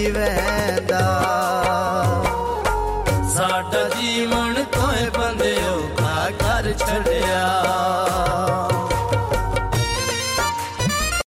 ਵਹਿੰਦਾ। ਸਾਡਾ ਜੀਵਨ ਤੋਏ ਬੰਦਿਓ ਖਾ ਕਰ ਛੱਡ